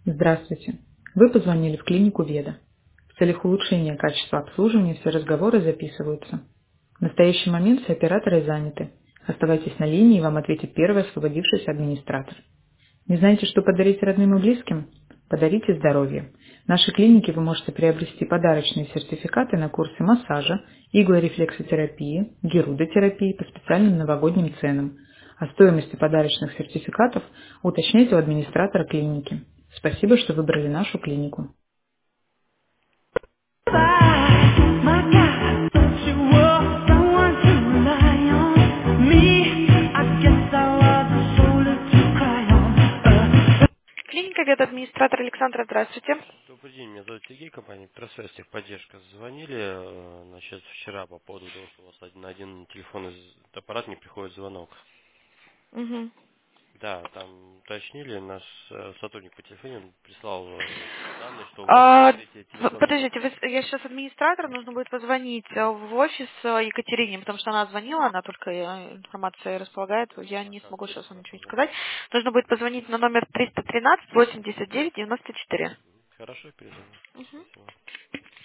Здравствуйте. Вы позвонили в клинику Веда. В целях улучшения качества обслуживания все разговоры записываются. В настоящий момент все операторы заняты. Оставайтесь на линии, и вам ответит первый освободившийся администратор. Не знаете, что подарить родным и близким? Подарите здоровье. В нашей клинике вы можете приобрести подарочные сертификаты на курсы массажа, иглорефлексотерапии, герудотерапии по специальным новогодним ценам. О стоимости подарочных сертификатов уточняйте у администратора клиники. Спасибо, что выбрали нашу клинику. Клиника ветадминистратор Александра, здравствуйте. Добрый день, меня зовут Сергей, компания Экстрасвязь, техподдержка. Звонили, значит, вчера по поводу того, что у вас на один телефон из аппарат не приходит звонок. Мгм. Да, там уточнили, наш сотрудник по телефону прислал данные, что у вас А, третий телефон. Подождите, я сейчас администратор, нужно будет позвонить в офис Екатерине, потому что она звонила, она только информацией располагает, я не Ага, смогу сейчас вам хорошо, ничего не ага. сказать. Нужно будет позвонить на номер 313 89 94. Хорошо, перезвоню. Спасибо.